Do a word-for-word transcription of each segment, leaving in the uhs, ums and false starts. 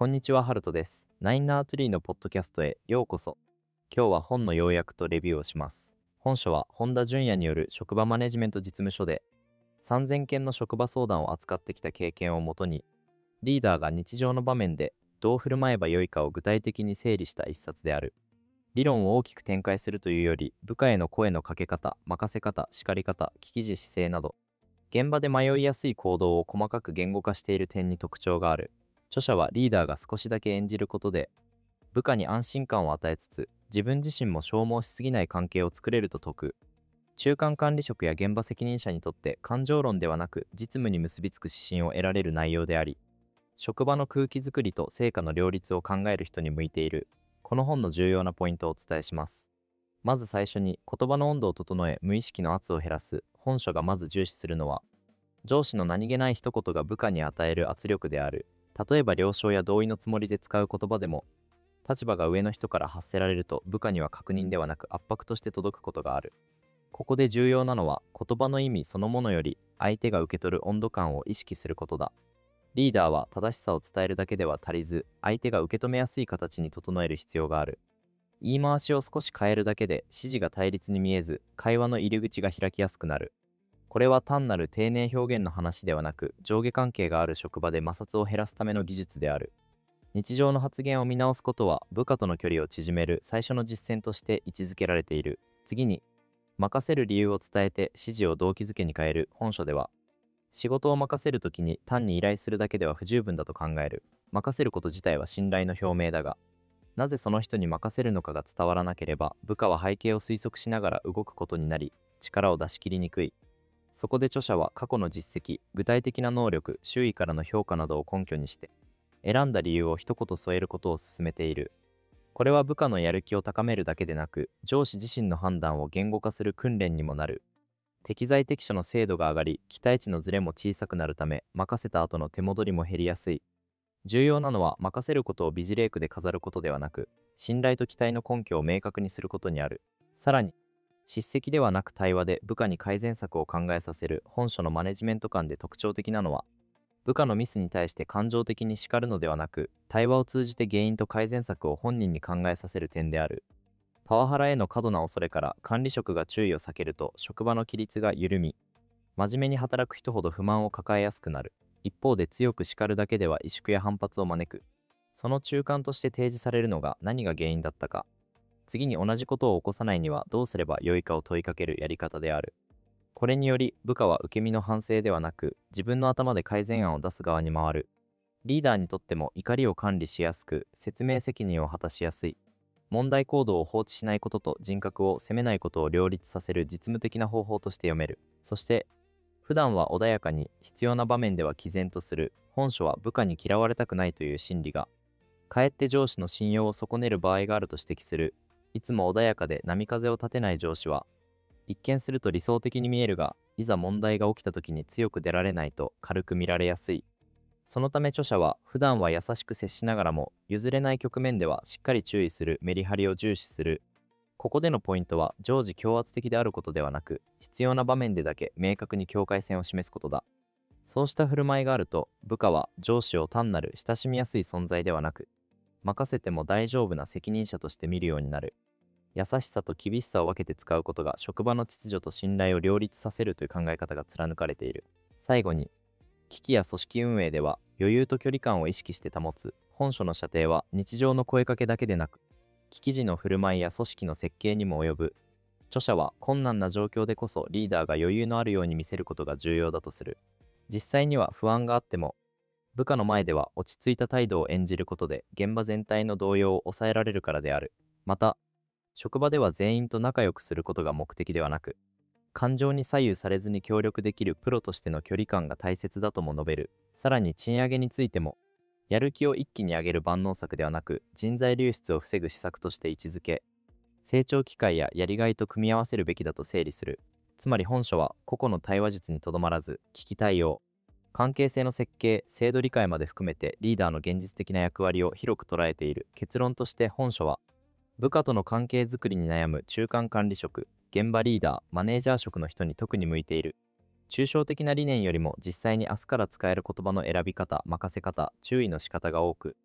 こんにちは、ハルトです。ナインナーツリーのポッドキャストへようこそ。今日は本の要約とレビューをします。本書は本田淳也による職場マネジメント実務書で、さんぜんけんの職場相談を扱ってきた経験をもとに、リーダーが日常の場面でどう振る舞えばよいかを具体的に整理した一冊である。理論を大きく展開するというより、部下への声のかけ方、任せ方、叱り方、聞き地姿勢など、現場で迷いやすい行動を細かく言語化している点に特徴がある。著者はリーダーが少しだけ演じることで、部下に安心感を与えつつ、自分自身も消耗しすぎない関係を作れると説く。中間管理職や現場責任者にとって感情論ではなく実務に結びつく指針を得られる内容であり、職場の空気づくりと成果の両立を考える人に向いている。この本の重要なポイントをお伝えします。まず最初に、言葉の温度を整え無意識の圧を減らす。本書がまず重視するのは、上司の何気ない一言が部下に与える圧力である。例えば了承や同意のつもりで使う言葉でも、立場が上の人から発せられると部下には確認ではなく圧迫として届くことがある。ここで重要なのは、言葉の意味そのものより相手が受け取る温度感を意識することだ。リーダーは正しさを伝えるだけでは足りず、相手が受け止めやすい形に整える必要がある。言い回しを少し変えるだけで指示が対立に見えず、会話の入り口が開きやすくなる。これは単なる丁寧表現の話ではなく、上下関係がある職場で摩擦を減らすための技術である。日常の発言を見直すことは部下との距離を縮める最初の実践として位置づけられている。次に、任せる理由を伝えて指示を動機づけに変える。本書では、仕事を任せるときに単に依頼するだけでは不十分だと考える。任せること自体は信頼の表明だが、なぜその人に任せるのかが伝わらなければ、部下は背景を推測しながら動くことになり、力を出し切りにくい。そこで著者は過去の実績、具体的な能力、周囲からの評価などを根拠にして、選んだ理由を一言添えることを勧めている。これは部下のやる気を高めるだけでなく、上司自身の判断を言語化する訓練にもなる。適材適所の精度が上がり、期待値のズレも小さくなるため、任せた後の手戻りも減りやすい。重要なのは、任せることを美辞麗句で飾ることではなく、信頼と期待の根拠を明確にすることにある。さらに、叱責ではなく対話で部下に改善策を考えさせる。本書のマネジメント観で特徴的なのは、部下のミスに対して感情的に叱るのではなく、対話を通じて原因と改善策を本人に考えさせる点である。パワハラへの過度な恐れから管理職が注意を避けると職場の規律が緩み、真面目に働く人ほど不満を抱えやすくなる。一方で強く叱るだけでは萎縮や反発を招く。その中間として提示されるのが何が原因だったか、次に同じことを起こさないにはどうすればよいかを問いかけるやり方である。これにより部下は受け身の反省ではなく、自分の頭で改善案を出す側に回る。リーダーにとっても怒りを管理しやすく、説明責任を果たしやすい。問題行動を放置しないことと人格を責めないことを両立させる実務的な方法として読める。そして、普段は穏やかに、必要な場面では毅然とする。本書は部下に嫌われたくないという心理が、かえって上司の信用を損ねる場合があると指摘する。いつも穏やかで波風を立てない上司は、一見すると理想的に見えるが、いざ問題が起きた時に強く出られないと軽く見られやすい。そのため著者は、普段は優しく接しながらも、譲れない局面ではしっかり注意するメリハリを重視する。ここでのポイントは、常時強圧的であることではなく、必要な場面でだけ明確に境界線を示すことだ。そうした振る舞いがあると、部下は上司を単なる親しみやすい存在ではなく、任せても大丈夫な責任者として見るようになる。優しさと厳しさを分けて使うことが職場の秩序と信頼を両立させるという考え方が貫かれている。最後に、危機や組織運営では余裕と距離感を意識して保つ。本書の射程は日常の声かけだけでなく、危機時の振る舞いや組織の設計にも及ぶ。著者は困難な状況でこそリーダーが余裕のあるように見せることが重要だとする。実際には不安があっても、部下の前では落ち着いた態度を演じることで現場全体の動揺を抑えられるからである。また、職場では全員と仲良くすることが目的ではなく、感情に左右されずに協力できるプロとしての距離感が大切だとも述べる。さらに賃上げについても、やる気を一気に上げる万能策ではなく、人材流出を防ぐ施策として位置づけ、成長機会ややりがいと組み合わせるべきだと整理する。つまり本書は個々の対話術にとどまらず、危機対応、関係性の設計、制度理解まで含めてリーダーの現実的な役割を広く捉えている。結論として本書は、部下との関係づくりに悩む中間管理職、現場リーダー、マネージャー職の人に特に向いている。抽象的な理念よりも実際に明日から使える言葉の選び方、任せ方、注意の仕方が多く、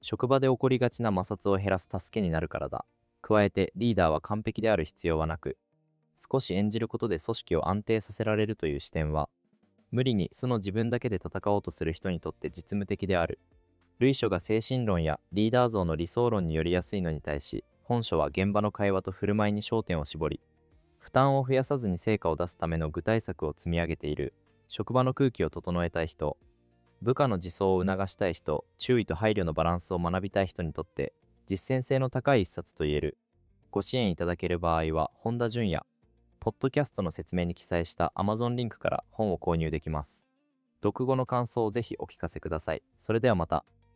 職場で起こりがちな摩擦を減らす助けになるからだ。加えて、リーダーは完璧である必要はなく、少し演じることで組織を安定させられるという視点は、無理に素の自分だけで戦おうとする人にとって実務的である。類書が精神論やリーダー像の理想論によりやすいのに対し、本書は現場の会話と振る舞いに焦点を絞り、負担を増やさずに成果を出すための具体策を積み上げている。職場の空気を整えたい人、部下の自走を促したい人、注意と配慮のバランスを学びたい人にとって実践性の高い一冊と言える。ご支援いただける場合は、本田純也、ポッドキャストの説明に記載した Amazon リンクから本を購入できます。読後の感想をぜひお聞かせください。それではまた。